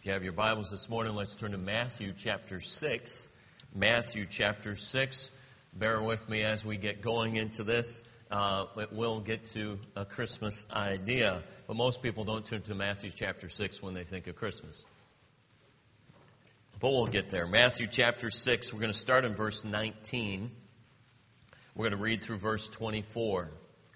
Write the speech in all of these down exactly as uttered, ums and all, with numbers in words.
If you have your Bibles this morning, let's turn to Matthew chapter six. Matthew chapter six. Bear with me as we get going into this. Uh, it will get to a Christmas idea, but most people don't turn to Matthew chapter six when they think of Christmas. But we'll get there. Matthew chapter six, we're going to start in verse nineteen. We're going to read through verse twenty-four.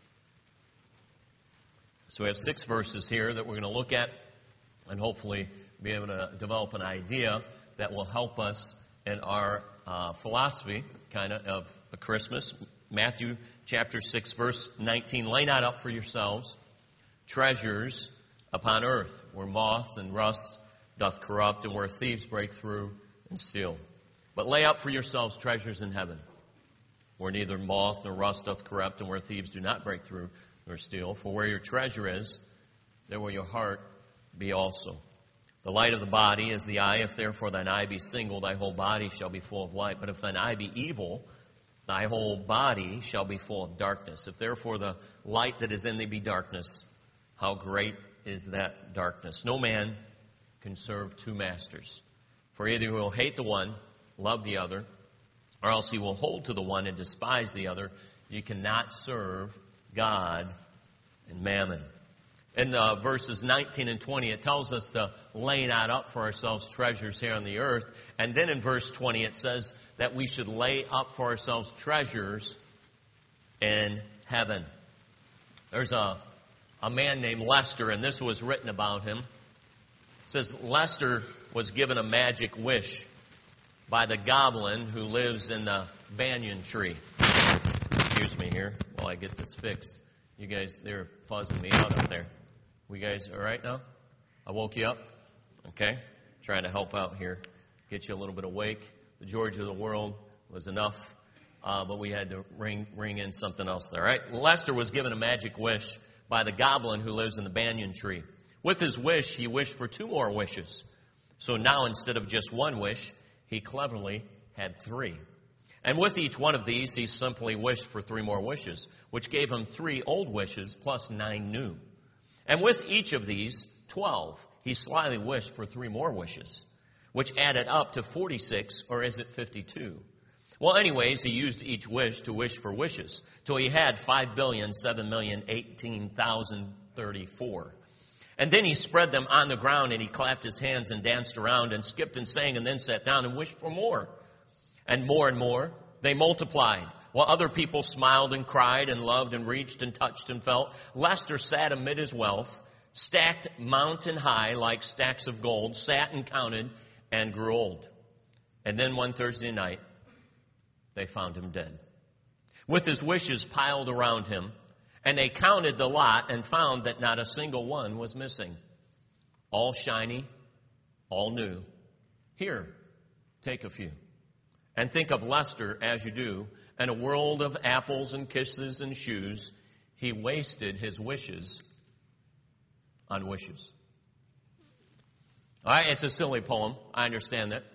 So we have six verses here that we're going to look at and hopefully be able to develop an idea that will help us in our uh, philosophy, kind of, of Christmas. Matthew chapter six, verse nineteen. Lay not up for yourselves treasures upon earth, where moth and rust doth corrupt, and where thieves break through and steal. But lay up for yourselves treasures in heaven, where neither moth nor rust doth corrupt, and where thieves do not break through nor steal. For where your treasure is, there will your heart be also. The light of the body is the eye. If therefore thine eye be single, thy whole body shall be full of light. But if thine eye be evil, thy whole body shall be full of darkness. If therefore the light that is in thee be darkness, how great is that darkness? No man can serve two masters. For either he will hate the one, love the other, or else he will hold to the one and despise the other. You cannot serve God and mammon. In uh, verses nineteen and twenty, it tells us to lay not up for ourselves treasures here on the earth. And then in verse twenty, it says that we should lay up for ourselves treasures in heaven. There's a, a man named Lester, and this was written about him. It says, Lester was given a magic wish by the goblin who lives in the banyan tree. Excuse me here while I get this fixed. You guys, they're fuzzing me out up there. We guys all right now? I woke you up? Okay. Trying to help out here. Get you a little bit awake. The George of the world was enough, uh, but we had to ring, ring in something else there. All right. Lester was given a magic wish by the goblin who lives in the banyan tree. With his wish, he wished for two more wishes. So now instead of just one wish, he cleverly had three. And with each one of these, he simply wished for three more wishes, which gave him three old wishes plus nine new. And with each of these, twelve, he slyly wished for three more wishes, which added up to forty-six, or is it fifty-two? Well, anyways, he used each wish to wish for wishes, till he had five billion, seven million, eighteen thousand thirty-four. And then he spread them on the ground, and he clapped his hands and danced around and skipped and sang and then sat down and wished for more. And more and more, they multiplied. While other people smiled and cried and loved and reached and touched and felt, Lester sat amid his wealth, stacked mountain high like stacks of gold, sat and counted and grew old. And then one Thursday night, they found him dead, with his wishes piled around him, and they counted the lot and found that not a single one was missing. All shiny, all new. Here, take a few. And think of Lester as you do. In a world of apples and kisses and shoes, he wasted his wishes on wishes. All right, it's a silly poem. I understand that.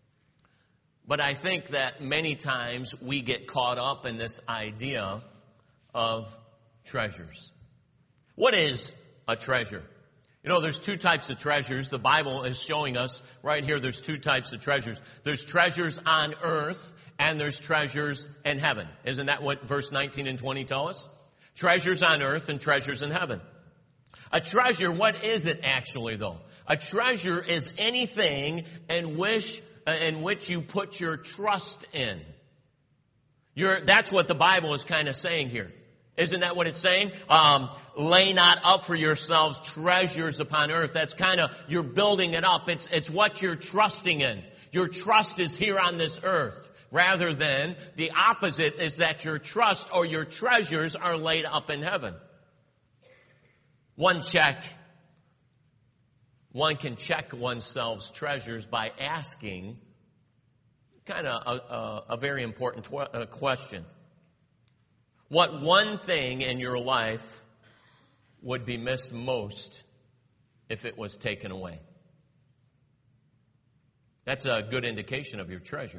But I think that many times we get caught up in this idea of treasures. What is a treasure? You know, there's two types of treasures. The Bible is showing us right here there's two types of treasures. There's treasures on earth and there's treasures in heaven. Isn't that what verse nineteen and twenty tell us? Treasures on earth and treasures in heaven. A treasure, what is it actually though? A treasure is anything in which, uh, in which you put your trust in. You're, that's what the Bible is kind of saying here. Isn't that what it's saying? Um, lay not up for yourselves treasures upon earth. That's kind of, you're building it up. It's, it's what you're trusting in. Your trust is here on this earth. Rather than the opposite is that your trust or your treasures are laid up in heaven. One check, one can check oneself's treasures by asking kind of a, a, a very important tw- uh, question. What one thing in your life would be missed most if it was taken away? That's a good indication of your treasure.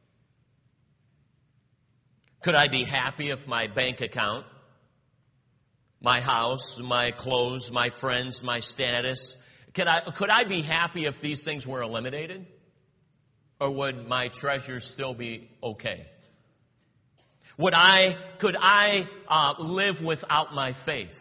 Could I be happy if my bank account, my house, my clothes, my friends, my status, Could I, could I be happy if these things were eliminated? Or would my treasures still be okay? Would I, could I uh, live without my faith?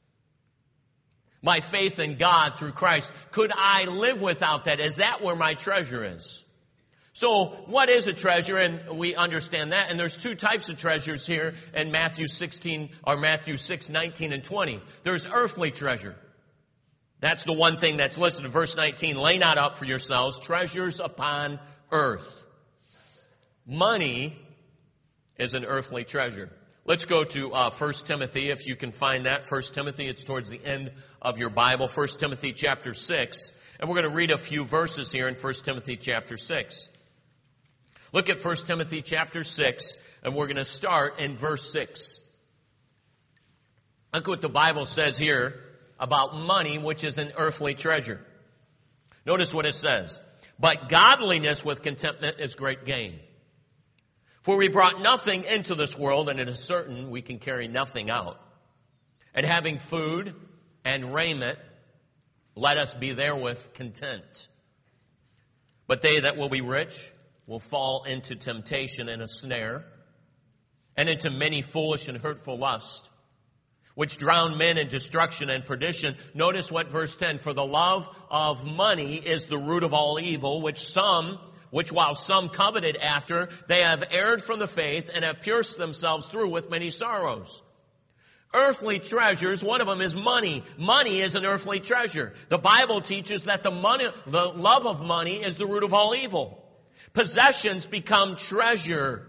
My faith in God through Christ. Could I live without that? Is that where my treasure is? So what is a treasure? And we understand that. And there's two types of treasures here in Matthew sixteen, or Matthew six, nineteen and twenty. There's earthly treasure. That's the one thing that's listed in verse nineteen. Lay not up for yourselves treasures upon earth. Money is an earthly treasure. Let's go to uh, First Timothy, if you can find that. First Timothy, it's towards the end of your Bible. First Timothy chapter six. And we're going to read a few verses here in First Timothy chapter six. Look at First Timothy chapter six, and we're going to start in verse six. Look what the Bible says here about money, which is an earthly treasure. Notice what it says. But godliness with contentment is great gain. For we brought nothing into this world, and it is certain we can carry nothing out. And having food and raiment, let us be therewith content. But they that will be rich will fall into temptation and a snare, and into many foolish and hurtful lusts, which drown men in destruction and perdition. Notice what verse ten, for the love of money is the root of all evil, which some, which while some coveted after, they have erred from the faith and have pierced themselves through with many sorrows. Earthly treasures, one of them is money. Money is an earthly treasure. The Bible teaches that the money, the love of money is the root of all evil. Possessions become treasure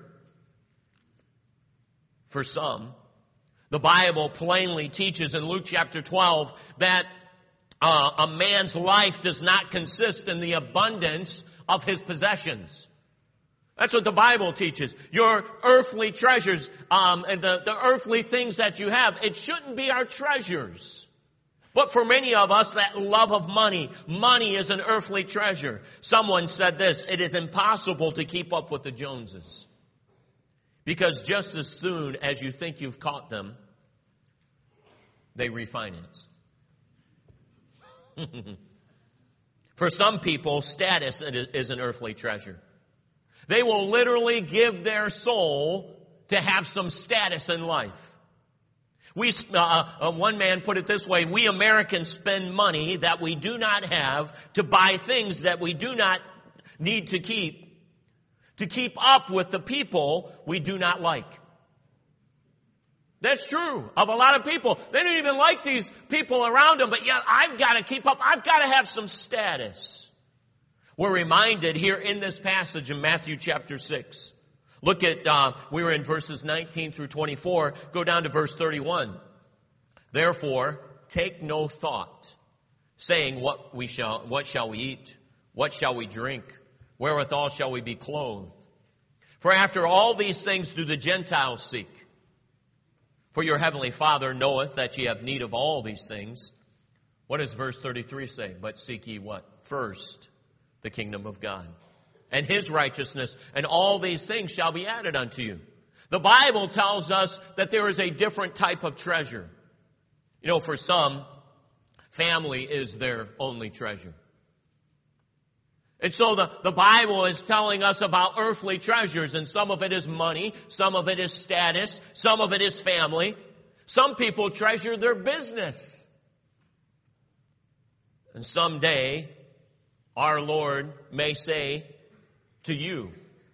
for some. The Bible plainly teaches in Luke chapter twelve that uh, a man's life does not consist in the abundance of his possessions. That's what the Bible teaches. Your earthly treasures, um, and the, the earthly things that you have, it shouldn't be our treasures. But for many of us, that love of money, money is an earthly treasure. Someone said this, it is impossible to keep up with the Joneses. Because just as soon as you think you've caught them, they refinance. For some people, status is an earthly treasure. They will literally give their soul to have some status in life. We, uh, uh, one man put it this way, we Americans spend money that we do not have to buy things that we do not need to keep, to keep up with the people we do not like. That's true of a lot of people. They don't even like these people around them, but yeah, I've got to keep up. I've got to have some status. We're reminded here in this passage in Matthew chapter six. Look at, uh, we were in verses nineteen through twenty-four. Go down to verse thirty-one. Therefore, take no thought, saying, what we shall, what shall we eat? What shall we drink? Wherewithal shall we be clothed? For after all these things do the Gentiles seek. For your heavenly Father knoweth that ye have need of all these things. What does verse thirty-three say? But seek ye what? First, the kingdom of God and his righteousness, and all these things shall be added unto you. The Bible tells us that there is a different type of treasure. You know, for some, family is their only treasure. And so the, the Bible is telling us about earthly treasures, and some of it is money, some of it is status, some of it is family. Some people treasure their business. And someday, our Lord may say to you,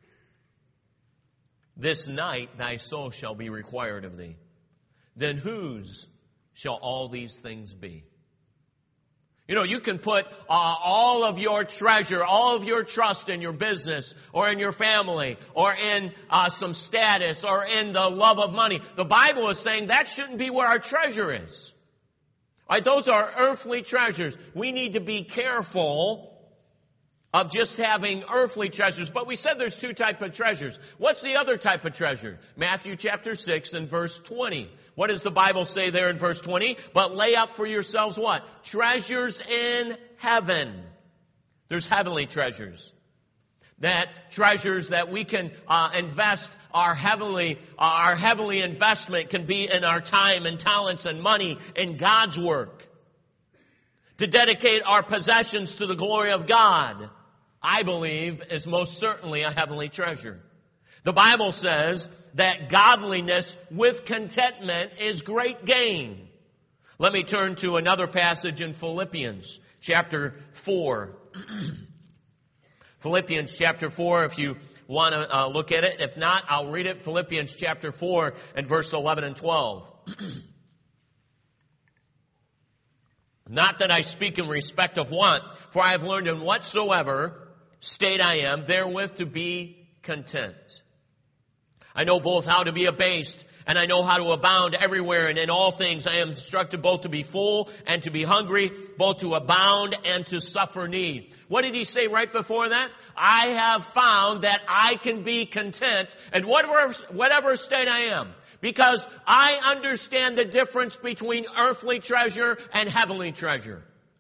this night thy soul shall be required of thee. Then whose shall all these things be? You know, you can put uh, all of your treasure, all of your trust in your business or in your family or in uh, some status or in the love of money. The Bible is saying that shouldn't be where our treasure is. All right, those are earthly treasures. We need to be careful of just having earthly treasures. But we said there's two types of treasures. What's the other type of treasure? Matthew chapter six and verse twenty. What does the Bible say there in verse twenty? But lay up for yourselves what? Treasures in heaven. There's heavenly treasures. That treasures that we can uh, invest our heavenly, uh, our heavenly investment can be in our time and talents and money in God's work. To dedicate our possessions to the glory of God, I believe, is most certainly a heavenly treasure. The Bible says that godliness with contentment is great gain. Let me turn to another passage in Philippians chapter four. Philippians chapter four, if you want to uh, look at it. If not, I'll read it. Philippians chapter four and verse eleven and twelve. Not that I speak in respect of want, for I have learned in whatsoever state I am, therewith to be content. I know both how to be abased, and I know how to abound everywhere, and in all things I am instructed both to be full and to be hungry, both to abound and to suffer need. What did he say right before that? I have found that I can be content in whatever, whatever state I am, because I understand the difference between earthly treasure and heavenly treasure.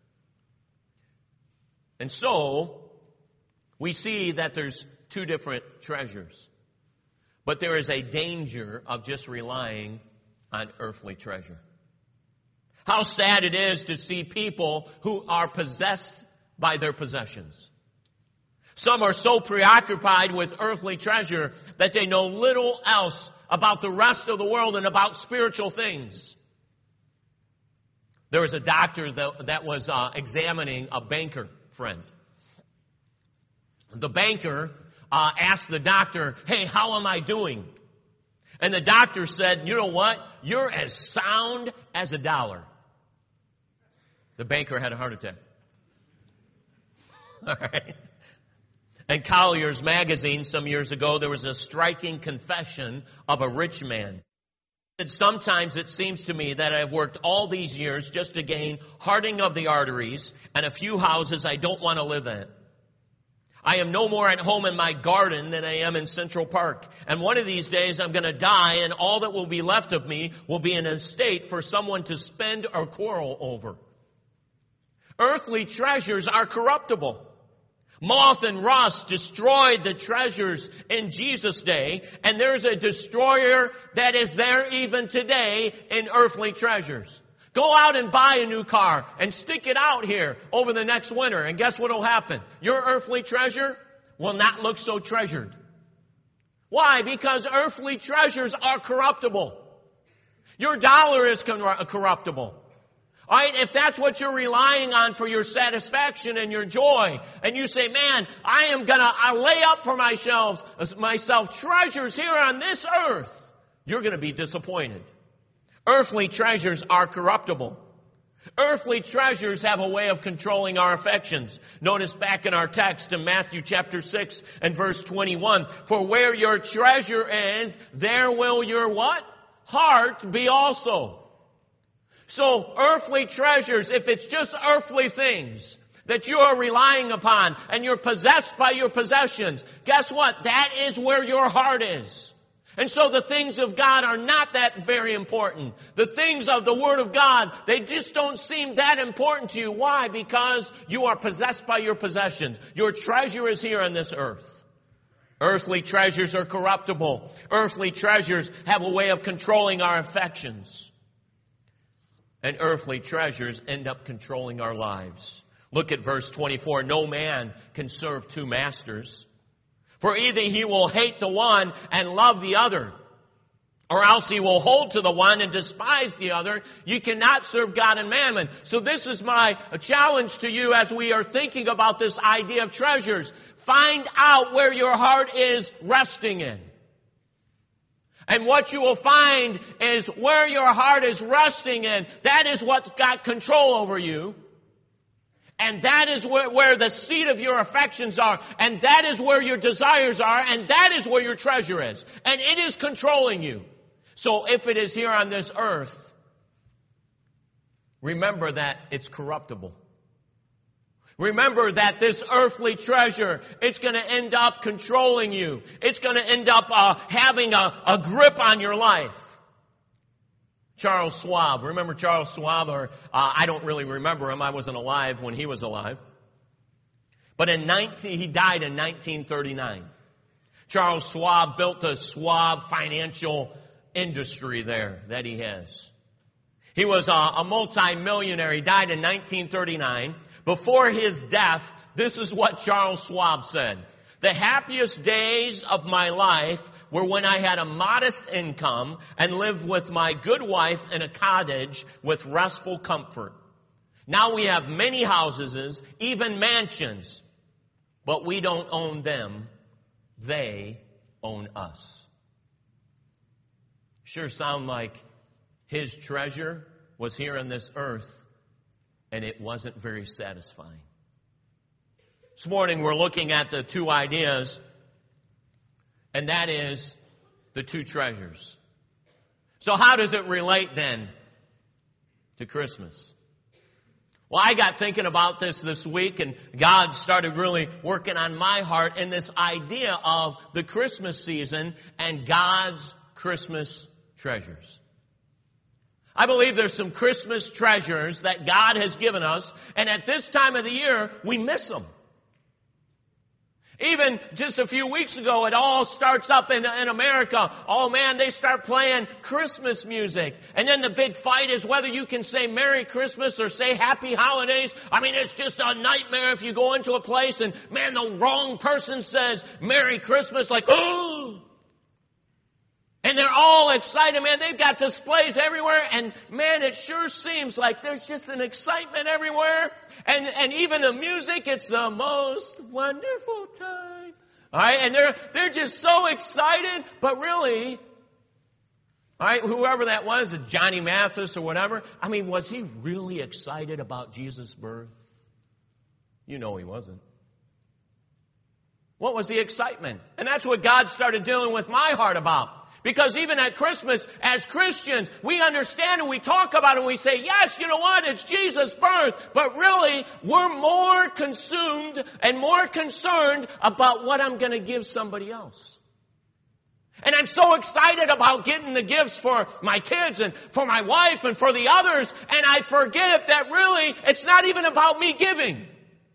And so, we see that there's two different treasures. But there is a danger of just relying on earthly treasure. How sad it is to see people who are possessed by their possessions. Some are so preoccupied with earthly treasure that they know little else about the rest of the world and about spiritual things. There was a doctor that, that was uh, examining a banker friend. The banker Uh, asked the doctor, hey, how am I doing? And the doctor said, you know what? You're as sound as a dollar. The banker had a heart attack. All right. In Collier's magazine some years ago, there was a striking confession of a rich man. And sometimes it seems to me that I've worked all these years just to gain hardening of the arteries and a few houses I don't want to live in. I am no more at home in my garden than I am in Central Park. And one of these days I'm going to die, and all that will be left of me will be an estate for someone to spend or quarrel over. Earthly treasures are corruptible. Moth and rust destroyed the treasures in Jesus' day, and there's a destroyer that is there even today in earthly treasures. Go out and buy a new car and stick it out here over the next winter. And guess what will happen? Your earthly treasure will not look so treasured. Why? Because earthly treasures are corruptible. Your dollar is corruptible. All right, if that's what you're relying on for your satisfaction and your joy, and you say, man, I am going to lay up for myself, myself treasures here on this earth, you're going to be disappointed. Earthly treasures are corruptible. Earthly treasures have a way of controlling our affections. Notice back in our text in Matthew chapter six and verse twenty-one, for where your treasure is, there will your what? Heart be also. So earthly treasures, if it's just earthly things that you are relying upon and you're possessed by your possessions, guess what? That is where your heart is. And so the things of God are not that very important. The things of the Word of God, they just don't seem that important to you. Why? Because you are possessed by your possessions. Your treasure is here on this earth. Earthly treasures are corruptible. Earthly treasures have a way of controlling our affections. And earthly treasures end up controlling our lives. Look at verse twenty-four. No man can serve two masters. For either he will hate the one and love the other, or else he will hold to the one and despise the other. You cannot serve God and mammon. So this is my challenge to you as we are thinking about this idea of treasures. Find out where your heart is resting in. And what you will find is where your heart is resting in, that is what's got control over you. And that is where, where the seat of your affections are. And that is where your desires are. And that is where your treasure is. And it is controlling you. So if it is here on this earth, remember that it's corruptible. Remember that this earthly treasure, it's going to end up controlling you. It's going to end up uh, having a, a grip on your life. Charles Schwab. Remember Charles Schwab? Or uh, I don't really remember him. I wasn't alive when he was alive. But in nineteen, he died in nineteen thirty-nine. Charles Schwab built a Schwab financial industry there that he has. He was a, a multi-millionaire. He died in nineteen thirty-nine. Before his death, this is what Charles Schwab said. The happiest days of my life were when I had a modest income and lived with my good wife in a cottage with restful comfort. Now we have many houses, even mansions, but we don't own them. They own us. Sure sound like his treasure was here on this earth, and it wasn't very satisfying. This morning we're looking at the two ideas, and that is the two treasures. So how does it relate then to Christmas? Well, I got thinking about this this week, and God started really working on my heart in this idea of the Christmas season and God's Christmas treasures. I believe there's some Christmas treasures that God has given us, and at this time of the year, we miss them. Even just a few weeks ago, it all starts up in, in America. Oh man, they start playing Christmas music. And then the big fight is whether you can say Merry Christmas or say Happy Holidays. I mean, it's just a nightmare if you go into a place and, man, the wrong person says Merry Christmas, like, oh! And they're all excited, man. They've got displays everywhere. And man, it sure seems like there's just an excitement everywhere. And, and even the music, it's the most wonderful time. All right. And they're, they're just so excited. But really, all right, whoever that was, Johnny Mathis or whatever, I mean, was he really excited about Jesus' birth? You know he wasn't. What was the excitement? And that's what God started dealing with my heart about. Because even at Christmas, as Christians, we understand and we talk about it and we say, yes, you know what, it's Jesus' birth. But really, we're more consumed and more concerned about what I'm going to give somebody else. And I'm so excited about getting the gifts for my kids and for my wife and for the others. And I forget that really, it's not even about me giving.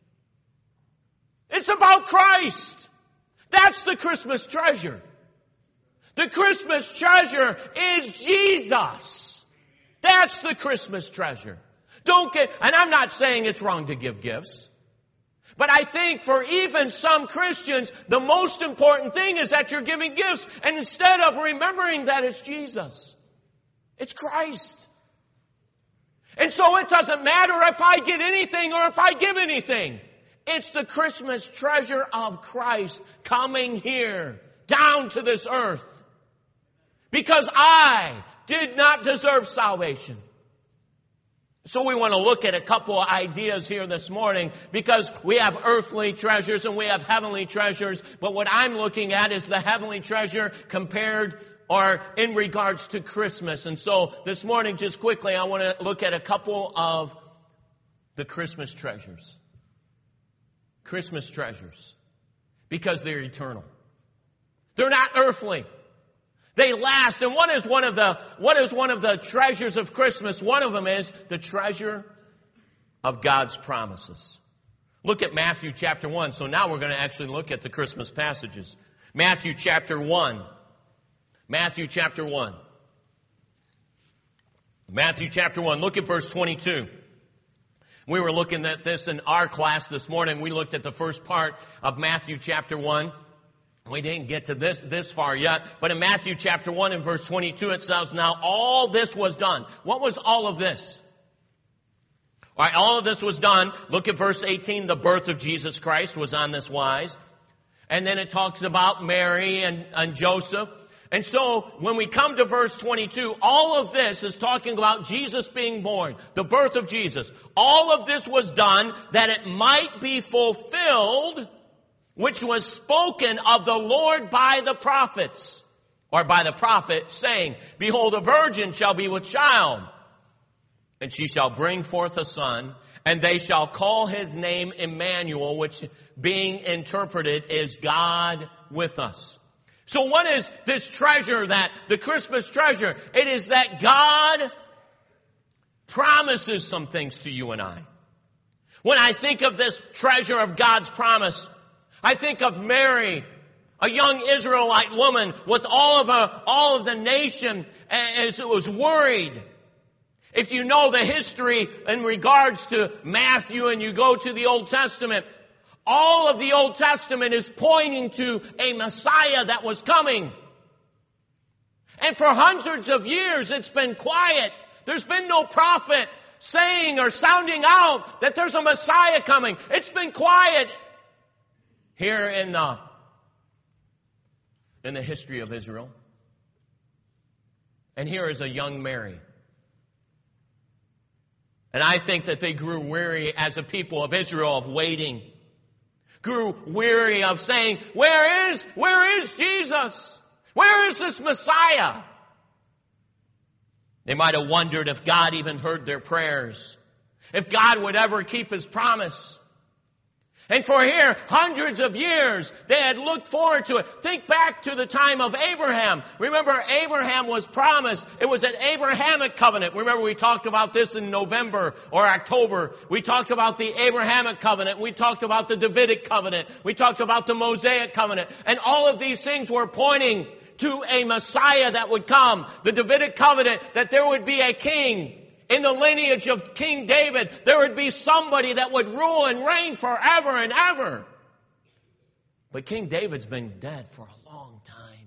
It's about Christ. That's the Christmas treasure. The Christmas treasure is Jesus. That's the Christmas treasure. Don't get, and I'm not saying it's wrong to give gifts, but I think for even some Christians, the most important thing is that you're giving gifts, and instead of remembering that it's Jesus, it's Christ. And so it doesn't matter if I get anything or if I give anything. It's the Christmas treasure of Christ coming here, down to this earth. Because I did not deserve salvation. So we want to look at a couple of ideas here this morning, because we have earthly treasures and we have heavenly treasures. But what I'm looking at is the heavenly treasure compared or in regards to Christmas. And so this morning, just quickly, I want to look at a couple of the Christmas treasures. Christmas treasures. Because they're eternal. They're not earthly. They last. And what is one of the, what is one of the treasures of Christmas? One of them is the treasure of God's promises. Look at Matthew chapter one. So now we're going to actually look at the Christmas passages. Matthew chapter one. Matthew chapter one. Matthew chapter one. Look at verse twenty-two. We were looking at this in our class this morning. We looked at the first part of Matthew chapter one. We didn't get to this, this far yet, but in Matthew chapter one and verse twenty-two it says, now all this was done. What was all of this? All right, all of this was done. Look at verse eighteen. The birth of Jesus Christ was on this wise. And then it talks about Mary and, and Joseph. And so when we come to verse twenty-two, all of this is talking about Jesus being born, the birth of Jesus. All of this was done that it might be fulfilled, which was spoken of the Lord by the prophets, or by the prophet, saying, behold, a virgin shall be with child, and she shall bring forth a son, and they shall call his name Emmanuel, which being interpreted is God with us. So what is this treasure, that the Christmas treasure? It is that God promises some things to you and I. When I think of this treasure of God's promise, I think of Mary, a young Israelite woman with all of her, all of the nation as it was worried. If you know the history in regards to Matthew and you go to the Old Testament, all of the Old Testament is pointing to a Messiah that was coming. And for hundreds of years it's been quiet. There's been no prophet saying or sounding out that there's a Messiah coming. It's been quiet here in the, in the history of Israel. And here is a young Mary. And I think that they grew weary as a people of Israel of waiting. Grew weary of saying, where is, where is Jesus? Where is this Messiah? They might have wondered if God even heard their prayers. If God would ever keep His promise. And for here, hundreds of years, they had looked forward to it. Think back to the time of Abraham. Remember, Abraham was promised. It was an Abrahamic covenant. Remember, we talked about this in November or October. We talked about the Abrahamic covenant. We talked about the Davidic covenant. We talked about the Mosaic covenant. And all of these things were pointing to a Messiah that would come. The Davidic covenant, that there would be a king. In the lineage of King David, there would be somebody that would rule and reign forever and ever. But King David's been dead for a long time.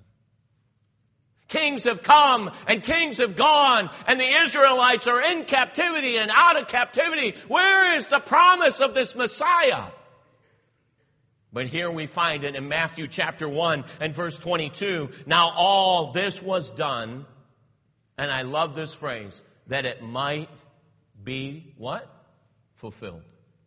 Kings have come and kings have gone, and the Israelites are in captivity and out of captivity. Where is the promise of this Messiah? But here we find it in Matthew chapter one and verse twenty-two. Now all this was done, and I love this phrase, that it might be what? Fulfilled.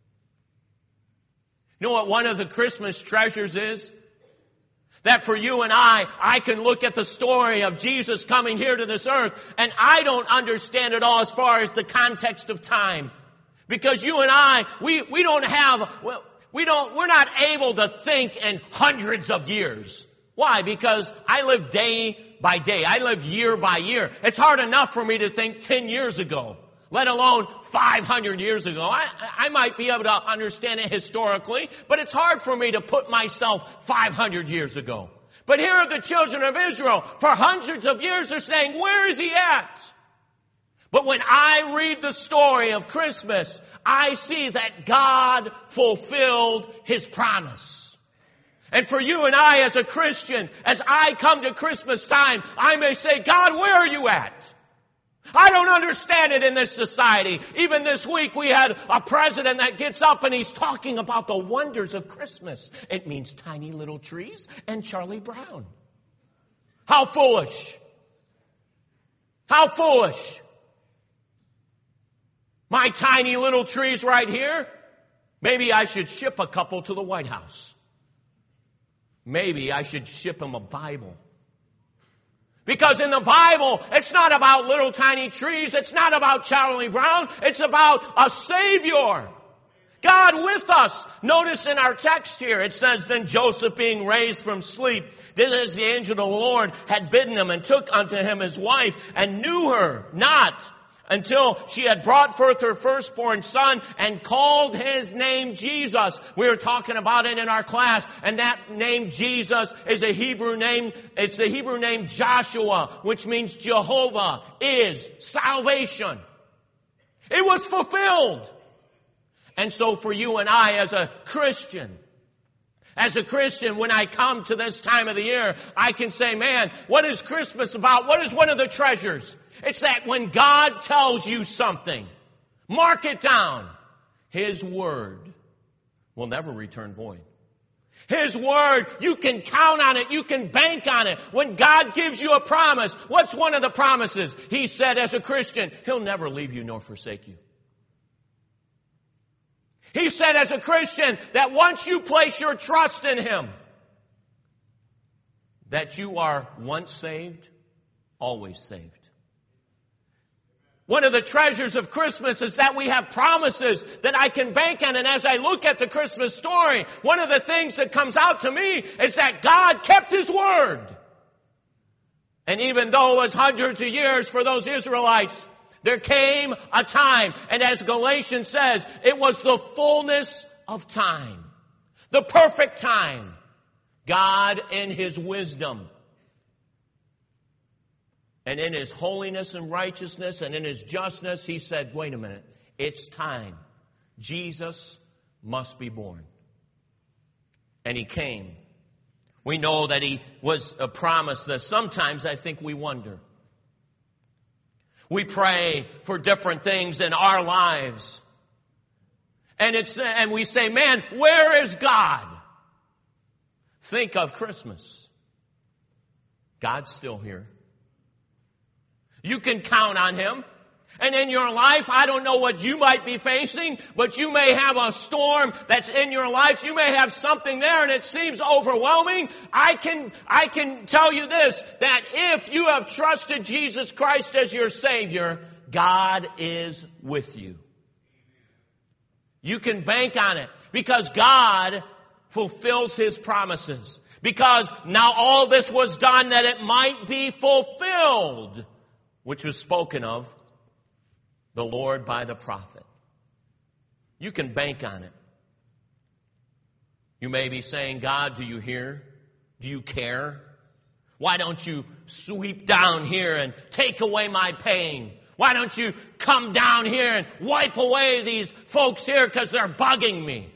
You know what one of the Christmas treasures is? That for you and I, I can look at the story of Jesus coming here to this earth, and I don't understand it all as far as the context of time. Because you and I, we, we don't have, well, we don't, we're not able to think in hundreds of years. Why? Because I live day by day. I live year by year. It's hard enough for me to think ten years ago, let alone five hundred years ago. I, I might be able to understand it historically, but it's hard for me to put myself five hundred years ago. But here are the children of Israel. For hundreds of years they're saying, where is He at? But when I read the story of Christmas, I see that God fulfilled His promise. And for you and I as a Christian, as I come to Christmas time, I may say, God, where are you at? I don't understand it in this society. Even this week we had a president that gets up and he's talking about the wonders of Christmas. It means tiny little trees and Charlie Brown. How foolish. How foolish. My tiny little trees right here, maybe I should ship a couple to the White House. Maybe I should ship him a Bible. Because in the Bible, it's not about little tiny trees. It's not about Charlie Brown. It's about a Savior. God with us. Notice in our text here, it says, then Joseph being raised from sleep, did as the angel of the Lord had bidden him, and took unto him his wife, and knew her not until she had brought forth her firstborn son, and called his name Jesus. We were talking about it in our class, and that name Jesus is a Hebrew name. It's the Hebrew name Joshua, which means Jehovah is salvation. It was fulfilled. And so for you and I as a Christian, As a Christian, when I come to this time of the year, I can say, man, what is Christmas about? What is one of the treasures? It's that when God tells you something, mark it down. His word will never return void. His word, you can count on it. You can bank on it. When God gives you a promise, what's one of the promises? He said as a Christian, He'll never leave you nor forsake you. He said as a Christian that once you place your trust in Him, that you are once saved, always saved. One of the treasures of Christmas is that we have promises that I can bank on. And as I look at the Christmas story, one of the things that comes out to me is that God kept His word. And even though it was hundreds of years for those Israelites, there came a time, and as Galatians says, it was the fullness of time. The perfect time. God in His wisdom And in His holiness and righteousness and in His justness, He said, wait a minute, it's time. Jesus must be born. And He came. We know that He was a promise that sometimes I think we wonder. We pray for different things in our lives. And it's and we say, man, where is God? Think of Christmas. God's still here. You can count on Him. And in your life, I don't know what you might be facing, but you may have a storm that's in your life. You may have something there and it seems overwhelming. I can, I can tell you this, that if you have trusted Jesus Christ as your Savior, God is with you. You can bank on it because God fulfills His promises. Because now all this was done that it might be fulfilled, which was spoken of the Lord by the prophet. You can bank on it. You may be saying, God, do you hear? Do you care? Why don't you sweep down here and take away my pain? Why don't you come down here and wipe away these folks here because they're bugging me?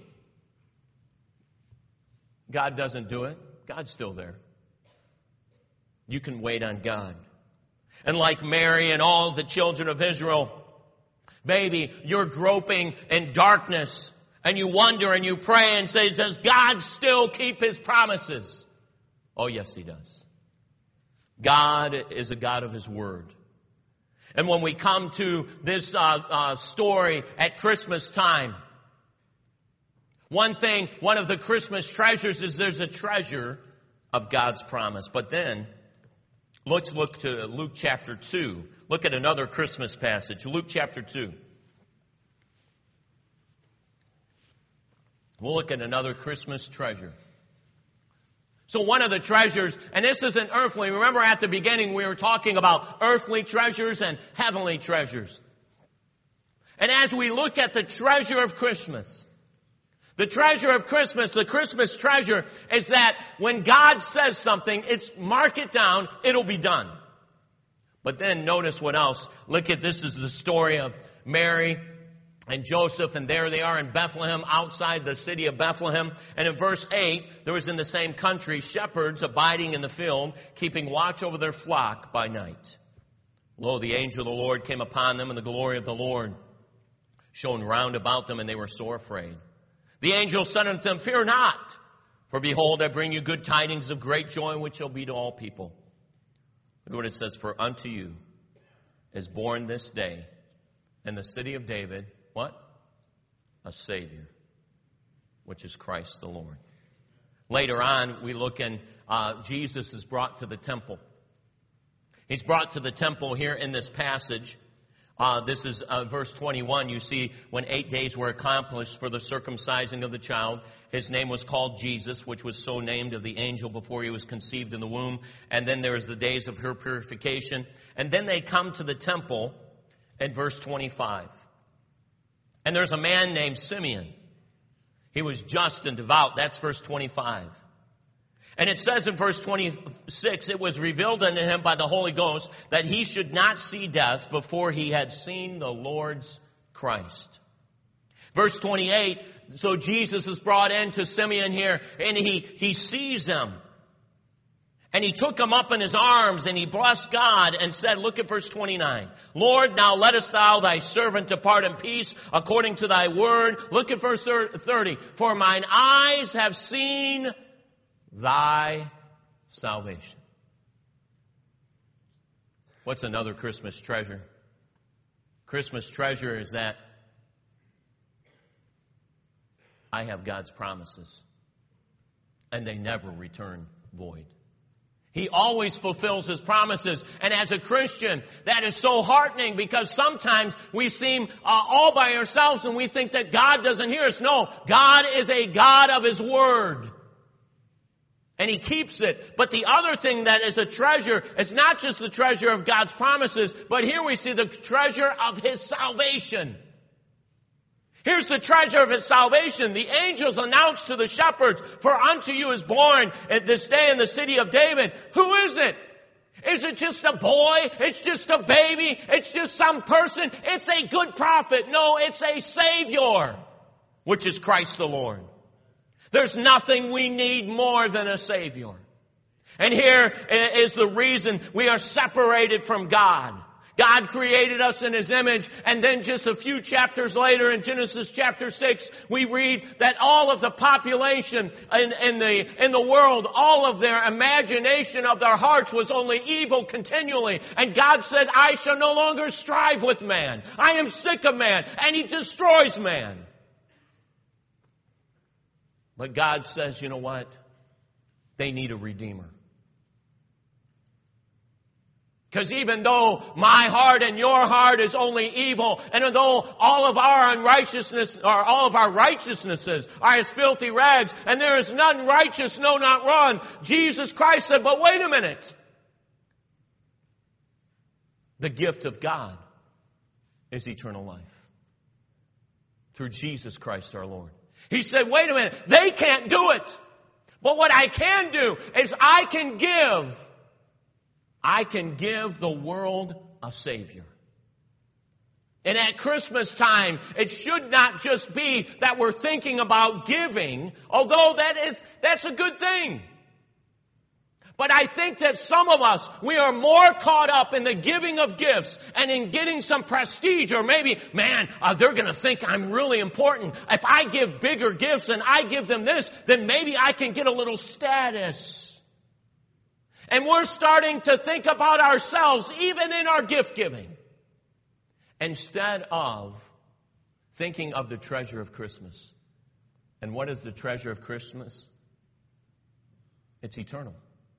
God doesn't do it. God's still there. You can wait on God. And like Mary and all the children of Israel, maybe you're groping in darkness and you wonder and you pray and say, does God still keep His promises? Oh, yes, He does. God is a God of His word. And when we come to this uh, uh, story at Christmas time, one thing, one of the Christmas treasures is there's a treasure of God's promise. But then, let's look to Luke chapter two. Look at another Christmas passage. Luke chapter two. We'll look at another Christmas treasure. So one of the treasures, and this isn't earthly. Remember at the beginning we were talking about earthly treasures and heavenly treasures. And as we look at the treasure of Christmas, the treasure of Christmas, the Christmas treasure is that when God says something, it's mark it down, it'll be done. But then notice what else. Look at this is the story of Mary and Joseph, and there they are in Bethlehem, outside the city of Bethlehem. And in verse eight, there was in the same country shepherds abiding in the field, keeping watch over their flock by night. Lo, the angel of the Lord came upon them, and the glory of the Lord shone round about them, and they were sore afraid. The angel said unto them, fear not, for behold, I bring you good tidings of great joy, which shall be to all people. Look what it says, for unto you is born this day in the city of David, what? A Savior, which is Christ the Lord. Later on, we look and uh, Jesus is brought to the temple. He's brought to the temple here in this passage. Uh, this is uh, verse twenty-one. You see, when eight days were accomplished for the circumcising of the child, his name was called Jesus, which was so named of the angel before he was conceived in the womb. And then there's the days of her purification. And then they come to the temple in verse twenty-five. And there's a man named Simeon. He was just and devout. That's verse twenty-five. And it says in verse twenty-six, it was revealed unto him by the Holy Ghost that he should not see death before he had seen the Lord's Christ. Verse twenty-eight, so Jesus is brought into Simeon here, and he, he sees him. And he took him up in his arms, and he blessed God and said, look at verse twenty-nine. Lord, now lettest thou thy servant depart in peace according to thy word. Look at verse thirty. For mine eyes have seen thy salvation. What's another Christmas treasure? Christmas treasure is that I have God's promises, and they never return void. He always fulfills His promises. And as a Christian, that is so heartening because sometimes we seem uh, all by ourselves and we think that God doesn't hear us. No, God is a God of His Word. And He keeps it. But the other thing that is a treasure is not just the treasure of God's promises, but here we see the treasure of His salvation. Here's the treasure of His salvation. The angels announced to the shepherds, for unto you is born at this day in the city of David. Who is it? Is it just a boy? It's just a baby? It's just some person? It's a good prophet. No, it's a Savior, which is Christ the Lord. There's nothing we need more than a Savior. And here is the reason we are separated from God. God created us in His image, and then just a few chapters later in Genesis chapter six, we read that all of the population in, in, the, in the world, all of their imagination of their hearts was only evil continually. And God said, I shall no longer strive with man. I am sick of man, and He destroys man. But God says, you know what? They need a Redeemer. Because even though my heart and your heart is only evil, and though all of our unrighteousness, or all of our righteousnesses are as filthy rags, and there is none righteous, no, not one, Jesus Christ said, but wait a minute. The gift of God is eternal life through Jesus Christ our Lord. He said, wait a minute, they can't do it. But what I can do is I can give I can give the world a Savior. And at Christmas time, it should not just be that we're thinking about giving, although that is, that's a good thing. But I think that some of us, we are more caught up in the giving of gifts and in getting some prestige, or maybe, man, uh, they're going to think I'm really important. If I give bigger gifts and I give them this, then maybe I can get a little status. And we're starting to think about ourselves, even in our gift giving, instead of thinking of the treasure of Christmas. And what is the treasure of Christmas? It's eternal.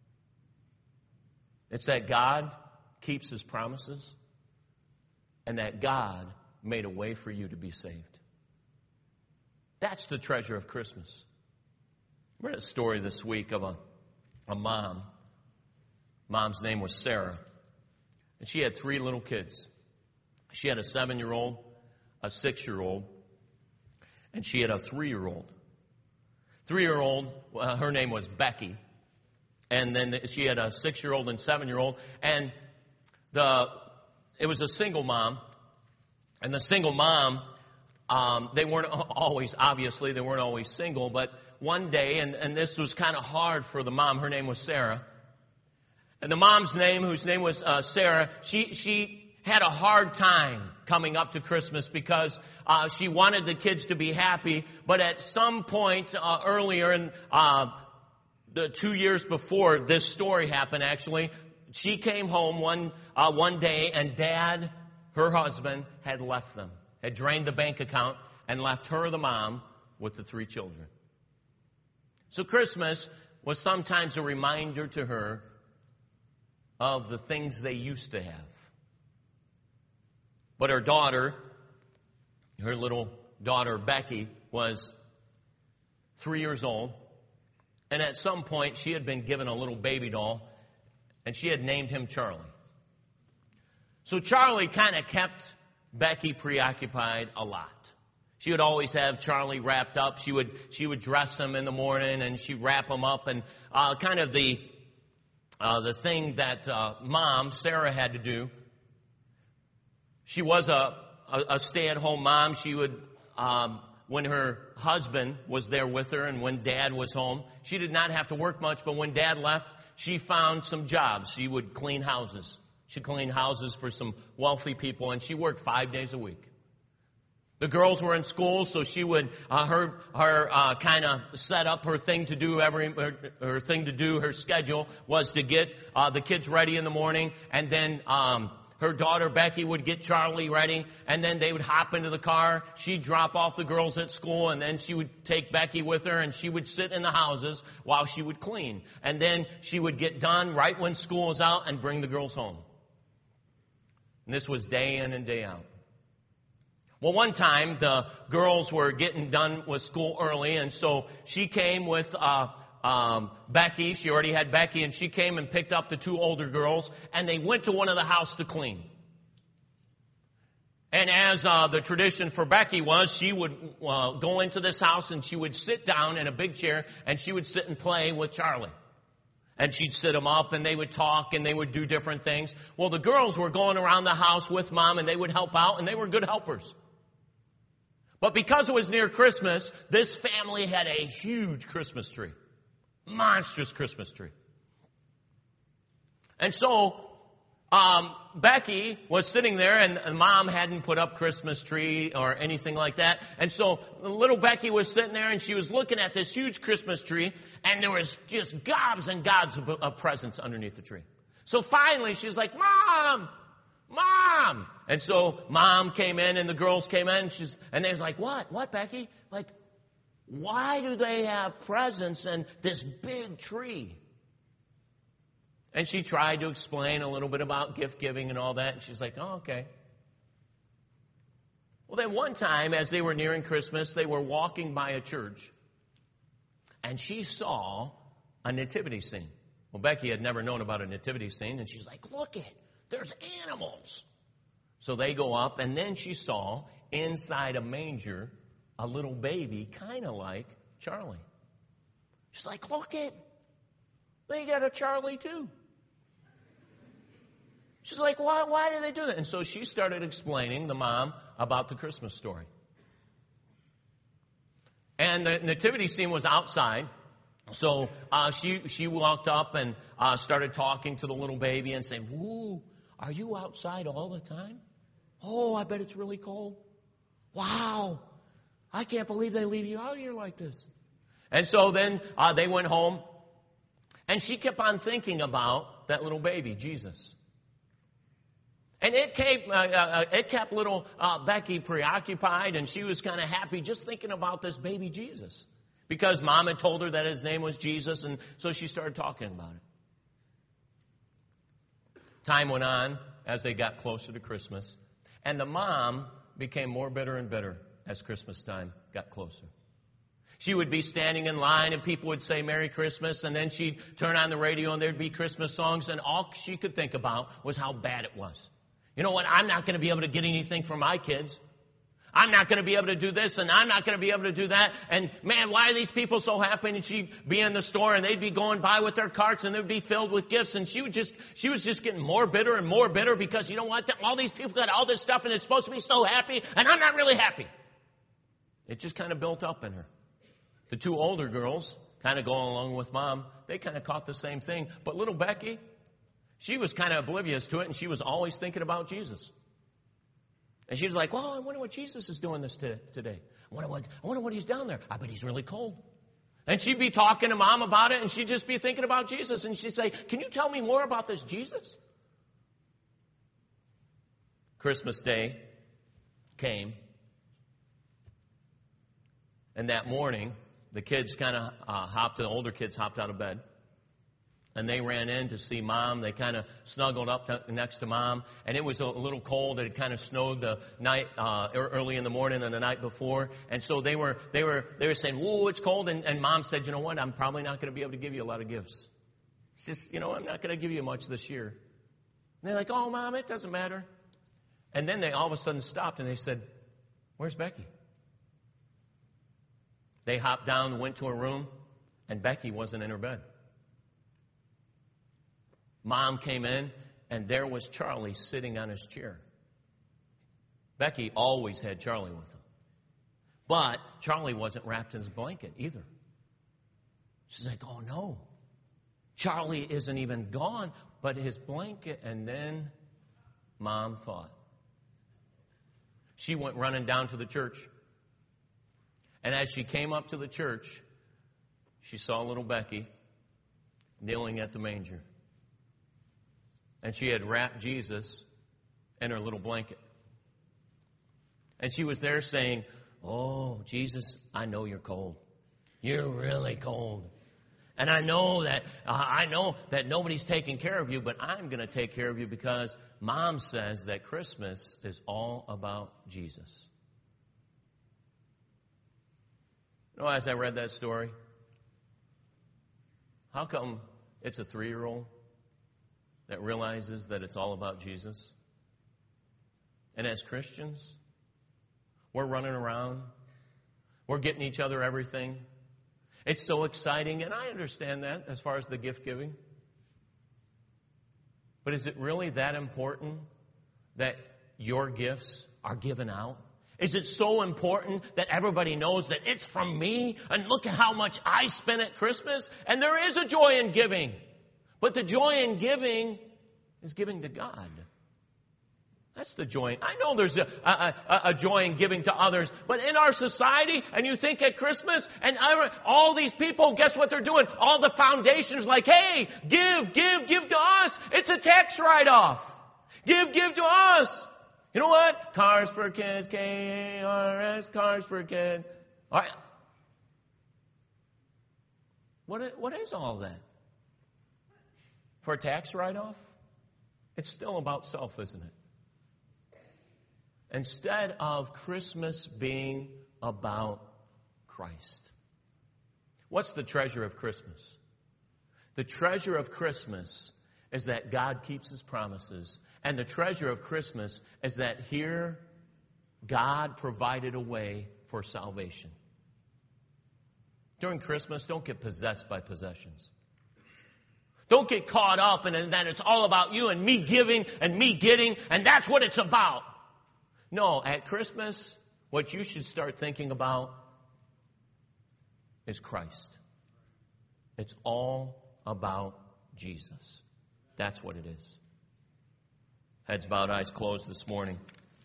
It's that God keeps His promises, and that God made a way for you to be saved. That's the treasure of Christmas. I read a story this week of a, a mom. Mom's name was Sarah, and she had three little kids. She had a seven-year-old, a six-year-old, and she had a three-year-old. Three-year-old, uh, her name was Becky, and then the, she had a six-year-old and seven-year-old, and the it was a single mom, and the single mom, um, they weren't always, obviously, they weren't always single, but one day, and, and this was kind of hard for the mom, her name was Sarah. And the mom's name, whose name was uh, Sarah, she she had a hard time coming up to Christmas because uh, she wanted the kids to be happy. But at some point uh, earlier, in uh, the two years before this story happened, actually, she came home one uh, one day, and Dad, her husband, had left them, had drained the bank account, and left her, the mom, with the three children. So Christmas was sometimes a reminder to her of the things they used to have. But her daughter, her little daughter Becky, was three years old. And at some point, she had been given a little baby doll, and she had named him Charlie. So Charlie kind of kept Becky preoccupied a lot. She would always have Charlie wrapped up. She would she would dress him in the morning, and she'd wrap him up. And uh, kind of the Uh, the thing that uh, Mom, Sarah, had to do. She was a, a, a stay-at-home mom. She would, um, when her husband was there with her and when Dad was home, she did not have to work much, but when Dad left, she found some jobs. She would clean houses. She cleaned houses for some wealthy people, and she worked five days a week. The girls were in school, so she would, uh, her, her, uh, kind of set up her thing to do every, her, her thing to do, her schedule was to get, uh, the kids ready in the morning, and then, um, her daughter Becky would get Charlie ready, and then they would hop into the car. She'd drop off the girls at school, and then she would take Becky with her, and she would sit in the houses while she would clean. And then she would get done right when school was out and bring the girls home. And this was day in and day out. Well, one time, the girls were getting done with school early, and so she came with uh, um, Becky. She already had Becky, and she came and picked up the two older girls, and they went to one of the houses to clean. And as uh, the tradition for Becky was, she would uh, go into this house, and she would sit down in a big chair, and she would sit and play with Charlie. And she'd sit them up, and they would talk, and they would do different things. Well, the girls were going around the house with Mom, and they would help out, and they were good helpers. But because it was near Christmas, this family had a huge Christmas tree. Monstrous Christmas tree. And so, um, Becky was sitting there, and, and Mom hadn't put up Christmas tree or anything like that. And so, little Becky was sitting there, and she was looking at this huge Christmas tree, and there was just gobs and gobs of, of presents underneath the tree. So finally, she's like, Mom! Mom! And so Mom came in and the girls came in and, she's, and they was like, what? What, Becky? Like, why do they have presents and this big tree? And she tried to explain a little bit about gift giving and all that. And she's like, oh, okay. Well, then one time as they were nearing Christmas, they were walking by a church. And she saw a nativity scene. Well, Becky had never known about a nativity scene. And she's like, look it. There's animals. So they go up, and then she saw inside a manger a little baby, kind of like Charlie. She's like, look it. They got a Charlie too. She's like, why, why did they do that? And so she started explaining the mom about the Christmas story. And the nativity scene was outside. So uh, she, she walked up and uh, started talking to the little baby and saying, woo, are you outside all the time? Oh, I bet it's really cold. Wow. I can't believe they leave you out here like this. And so then uh, they went home, and she kept on thinking about that little baby, Jesus. And it kept, uh, uh, it kept little uh, Becky preoccupied, and she was kind of happy just thinking about this baby Jesus. Because Mom had told her that his name was Jesus, and so she started talking about it. Time went on as they got closer to Christmas, and the mom became more bitter and bitter as Christmas time got closer. She would be standing in line, and people would say Merry Christmas, and then she'd turn on the radio, and there'd be Christmas songs, and all she could think about was how bad it was. You know what? I'm not going to be able to get anything for my kids. I'm not going to be able to do this, and I'm not going to be able to do that. And man, why are these people so happy? And she'd be in the store, and they'd be going by with their carts, and they'd be filled with gifts. And she would just, she was just getting more bitter and more bitter because, you know what? All these people got all this stuff, and it's supposed to be so happy, and I'm not really happy. It just kind of built up in her. The two older girls, kind of going along with Mom, they kind of caught the same thing. But little Becky, she was kind of oblivious to it, and she was always thinking about Jesus. And she was like, well, I wonder what Jesus is doing this t- today. I wonder, what, I wonder what he's down there. I bet he's really cold. And she'd be talking to Mom about it, and she'd just be thinking about Jesus. And she'd say, can you tell me more about this Jesus? Christmas Day came. And that morning, the kids kind of uh, hopped, the older kids hopped out of bed. And they ran in to see Mom. They kind of snuggled up to, next to Mom. And it was a little cold. It had kind of snowed the night, uh, early in the morning and the night before. And so they were, they were, they were saying, whoa, it's cold. And, and Mom said, you know what? I'm probably not going to be able to give you a lot of gifts. It's just, you know, I'm not going to give you much this year. And they're like, oh, Mom, it doesn't matter. And then they all of a sudden stopped and they said, where's Becky? They hopped down, went to her room, and Becky wasn't in her bed. Mom came in, and there was Charlie sitting on his chair. Becky always had Charlie with him. But Charlie wasn't wrapped in his blanket either. She's like, oh, no. Charlie isn't even gone, but his blanket. And then Mom thought. She went running down to the church. And as she came up to the church, she saw little Becky kneeling at the manger. And she had wrapped Jesus in her little blanket. And she was there saying, oh, Jesus, I know you're cold. You're really cold. And I know that uh, I know that nobody's taking care of you, but I'm going to take care of you because Mom says that Christmas is all about Jesus. You know, as I read that story, how come it's a three-year-old that realizes that it's all about Jesus? And as Christians, we're running around. We're getting each other everything. It's so exciting, and I understand that as far as the gift giving. But is it really that important that your gifts are given out? Is it so important that everybody knows that it's from me, and look at how much I spent at Christmas? And there is a joy in giving. But the joy in giving is giving to God. That's the joy. I know there's a, a, a, a joy in giving to others, but in our society, and you think at Christmas, and all these people, guess what they're doing? All the foundations like, hey, give, give, give to us. It's a tax write-off. Give, give to us. You know what? Cars for Kids, K A R S, Cars for Kids. All right. What, what is all that? For a tax write-off? It's still about self, isn't it? Instead of Christmas being about Christ. What's the treasure of Christmas? The treasure of Christmas is that God keeps His promises. And the treasure of Christmas is that here God provided a way for salvation. During Christmas, don't get possessed by possessions. Don't get caught up in that it's all about you and me giving and me getting, and that's what it's about. No, at Christmas, what you should start thinking about is Christ. It's all about Jesus. That's what it is. Heads bowed, eyes closed this morning.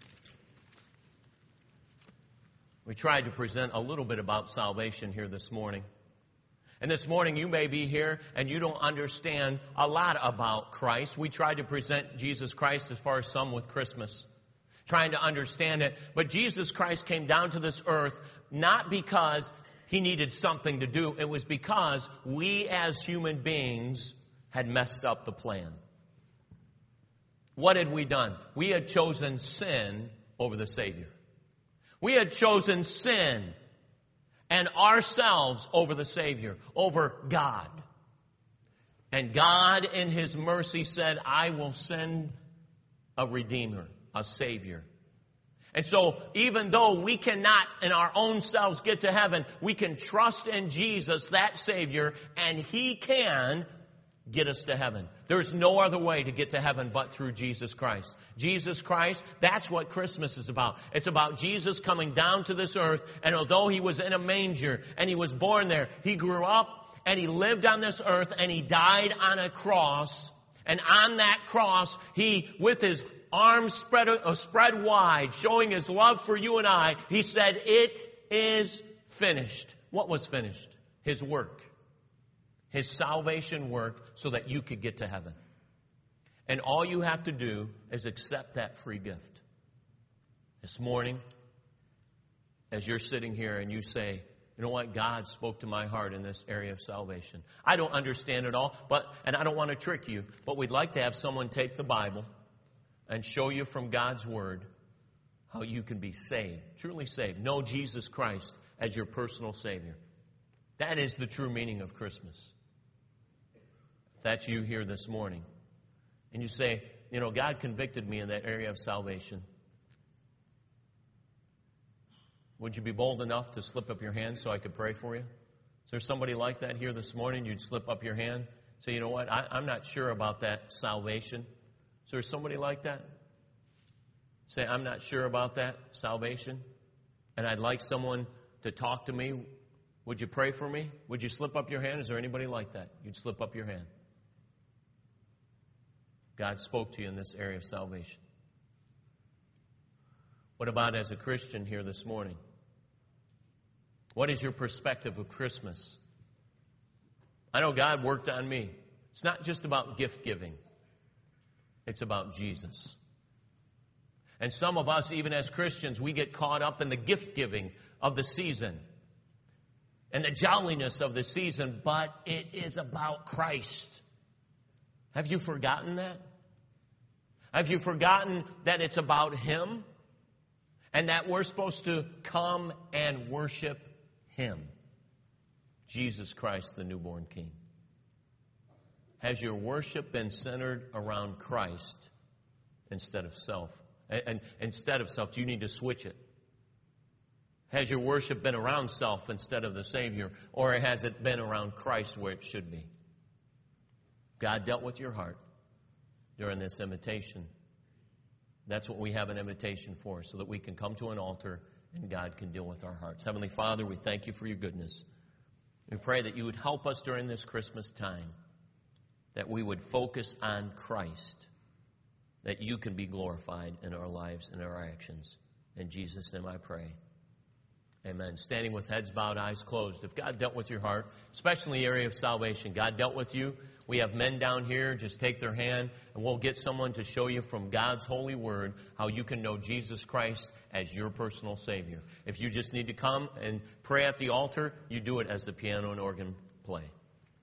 We tried to present a little bit about salvation here this morning. And this morning you may be here and you don't understand a lot about Christ. We tried to present Jesus Christ as far as some with Christmas, trying to understand it. But Jesus Christ came down to this earth not because He needed something to do. It was because we as human beings had messed up the plan. What had we done? We had chosen sin over the Savior. We had chosen sin and ourselves over the Savior, over God. And God in His mercy said, I will send a Redeemer, a Savior. And so even though we cannot in our own selves get to heaven, we can trust in Jesus, that Savior, and He can get us to heaven. There's no other way to get to heaven but through Jesus Christ. Jesus Christ, that's what Christmas is about. It's about Jesus coming down to this earth, and although He was in a manger and He was born there, He grew up and He lived on this earth and He died on a cross. And on that cross, He, with His arms spread, uh, spread wide, showing His love for you and I, He said, it is finished. What was finished? His work. His salvation work so that you could get to heaven. And all you have to do is accept that free gift. This morning, as you're sitting here and you say, you know what, God spoke to my heart in this area of salvation. I don't understand it all, but and I don't want to trick you, but we'd like to have someone take the Bible and show you from God's Word how you can be saved, truly saved. Know Jesus Christ as your personal Savior. That is the true meaning of Christmas. If that's you here this morning, and you say, you know, God convicted me in that area of salvation, would you be bold enough to slip up your hand so I could pray for you? Is there somebody like that here this morning? You'd slip up your hand, say, you know what, I, I'm not sure about that salvation. Is there somebody like that? Say, I'm not sure about that salvation, and I'd like someone to talk to me. Would you pray for me? Would you slip up your hand? Is there anybody like that? You'd slip up your hand. God spoke to you in this area of salvation. What about as a Christian here this morning? What is your perspective of Christmas? I know God worked on me. It's not just about gift giving. It's about Jesus. And some of us, even as Christians, we get caught up in the gift giving of the season and the jolliness of the season, but it is about Christ. Have you forgotten that? Have you forgotten that it's about Him and that we're supposed to come and worship Him, Jesus Christ, the newborn King? Has your worship been centered around Christ instead of self? And, and instead of self, you need to switch it. Has your worship been around self instead of the Savior, or has it been around Christ where it should be? God dealt with your heart during this invitation. That's what we have an invitation for, so that we can come to an altar and God can deal with our hearts. Heavenly Father, we thank you for your goodness. We pray that you would help us during this Christmas time, that we would focus on Christ, that you can be glorified in our lives and our actions. In Jesus' name I pray. Amen. Standing with heads bowed, eyes closed. If God dealt with your heart, especially in the area of salvation, God dealt with you. We have men down here. Just take their hand, and we'll get someone to show you from God's holy word how you can know Jesus Christ as your personal Savior. If you just need to come and pray at the altar, you do it as the piano and organ play.